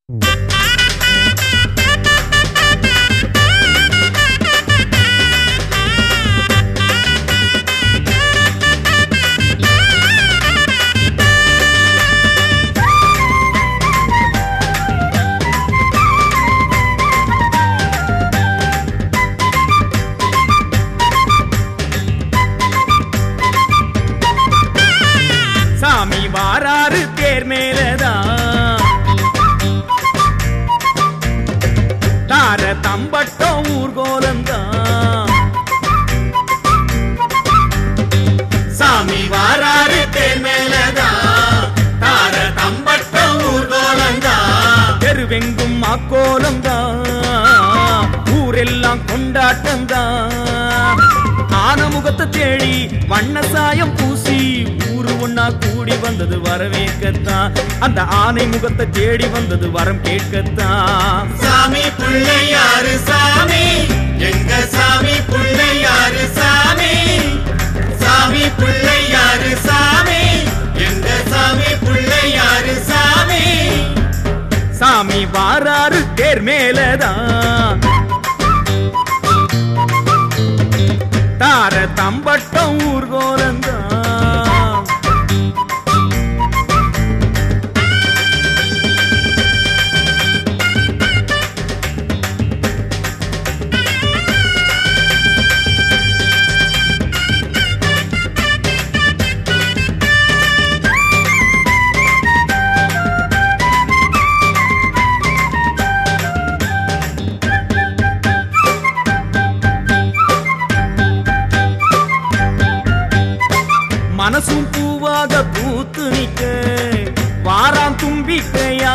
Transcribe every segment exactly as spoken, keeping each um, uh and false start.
சாமி வாராரு தேர் மேலதான் தார தம்பட்டம் ஊர்கோலந்தான். சாமி வாராரு தேர் மேலதான் தார தம்பட்டம் ஊர்கோலந்தான். தெருவெங்கும் அக்கோலந்தான் ஊரெல்லாம் கொண்டாட்டம்தான். ஆனமுகத்தை தேடி வண்ண சாயம் பூசி ஊரு ஒன்னா கூடி வந்தது வரவேற்கத்தான். அந்த ஆனை முகத்தை தேடி வந்தது வரம் கேட்கத்தான். சாமி பிள்ளையாரு சாமி எங்க சாமி பிள்ளையாரு சாமி. சாமி பிள்ளையாரு சாமி எங்க சாமி பிள்ளையாரு சாமி. சாமி வாராரு தேர் மேலதான் தார தம்பட்டம் ஊர்கோலந்தான். மனசும் பூவாக பூத்து நிற்க வாராம் தும்பிக்கையா.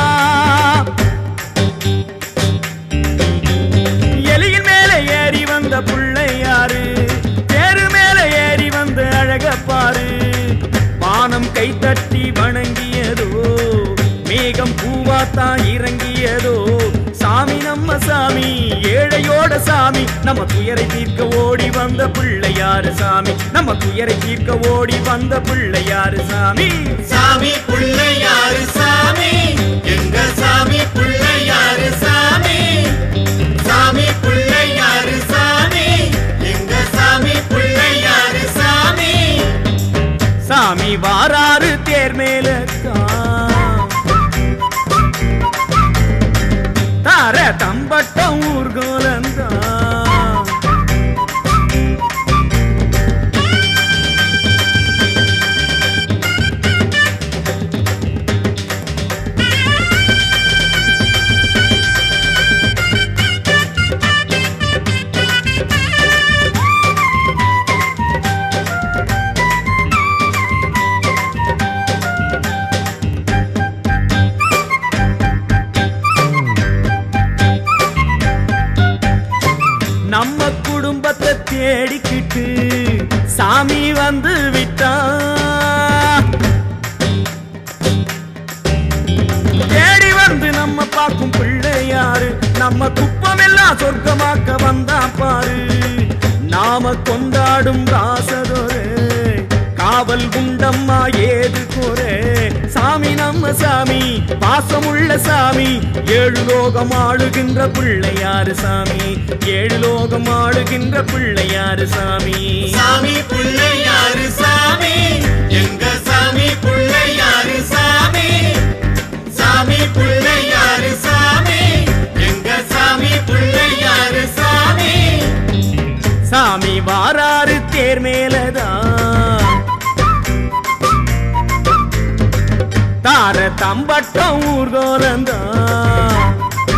எலியின் மேல ஏறி வந்த பிள்ளையாரு தேரு மேல ஏறி வந்த அழக பாரு. வானம் கை தட்டி வணங்கியதோ மேகம் பூவாத்தான் இறங்கியதோ. சாமி நம்ம சாமி ஏழையோட சாமி நம்ம துயரை தீர்க்க ஓடி வந்த பிள்ளையாரு சாமி. நம்ம துயரை தீர்க்க ஓடி வந்த பிள்ளையாரு சாமி. சாமி பிள்ளையாரு சாமி எங்க சாமி பிள்ளையாரு சாமி. சாமி பிள்ளையாரு சாமி எங்க சாமி பிள்ளையாரு சாமி. சாமி வாராரு தேர் மேலதான் தார தம்பட்டம் ஊர்கோலந்தான். நம்ம குடும்பத்தை தேடிக்கிட்டு சாமி வந்து விட்டான். தேடி வந்து நம்ம பார்க்கும் பிள்ளையாரு நம்ம குப்பமெல்லாம் சொர்க்கமாக்க வந்தான் பாரு. நாம கொண்டாடும் ராசதொரு காவல் குண்டம்மா ஏது குறை. சாமி நம்ம சாமி பாசமுள்ள சாமி ஏழு லோகம் ஆளுகின்ற பிள்ளையாரு சாமி. ஏழு லோகம் ஆளுகின்ற பிள்ளையாரு சாமி. சாமி பிள்ளையாரு சாமி எங்க சாமி பிள்ளையாரு சாமி. சாமி பிள்ளையாரு சாமி எங்க சாமி பிள்ளையாரு சாமி. சாமி வாராரு தேர் மேலதான் தார தம்பட்டம் ஊர்கோலந்தான்.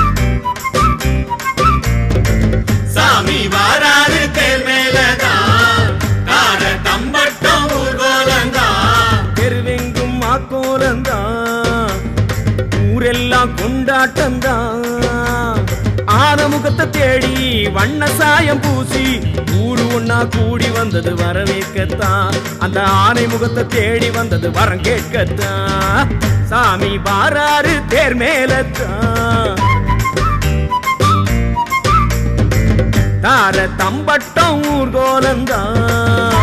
சாமி வாராரு தேர் மேலதான் தார தம்பட்டம் ஊர்கோலந்தான். தெருவெங்கும் ஆக்கோலந்தான் ஊரெல்லாம் கொண்டாட்டம்தான். ஆனமுகத்தை தேடி வண்ண சாயம் பூசி ஊரு ஒன்னா கூடி வந்தது வரவேற்கத்தான். அந்த ஆனை முகத்தை தேடி வந்தது வரம் கேட்கத்தான். சாமி வாராரு தேர் மேலத்தான் தார தம்பட்டம் ஊர்கோலந்தான்.